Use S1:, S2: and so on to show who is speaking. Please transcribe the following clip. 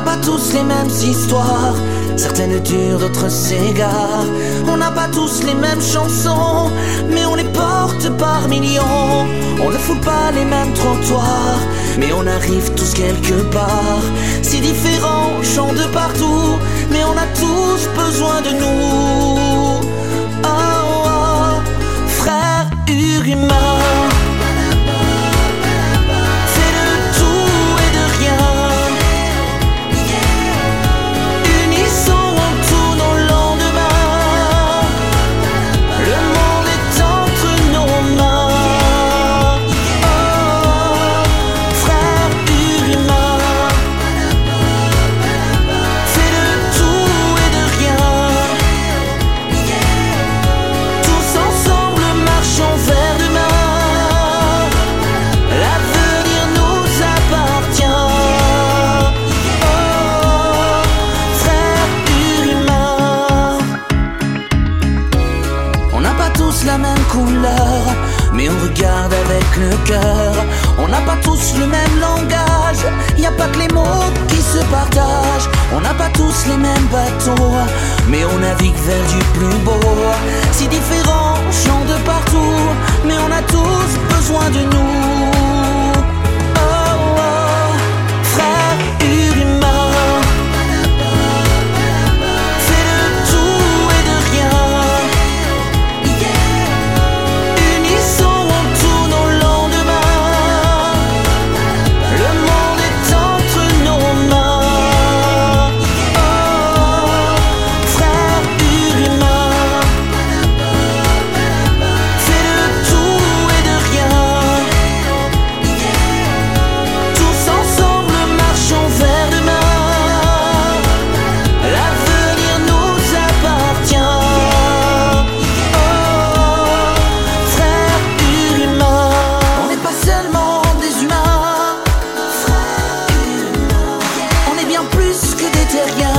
S1: pas tous les mêmes histoires, certaines durent, d'autres s'égarent. On n'a pas tous les mêmes chansons, mais on les porte par millions. On ne fout pas les mêmes trottoirs, mais on arrive tous quelque part. Si différents, chants de partout, mais on a tous besoin de nous. Oh, oh, frères humains. La même couleur, mais on regarde avec le cœur. On n'a pas tous le même langage, y a pas que les mots qui se partagent. On n'a pas tous les mêmes bateaux, mais on navigue vers du plus beau. Si différents, chants de partout, mais on a tous besoin de nous. Oh, oh, frères humains. Plus que des terriens.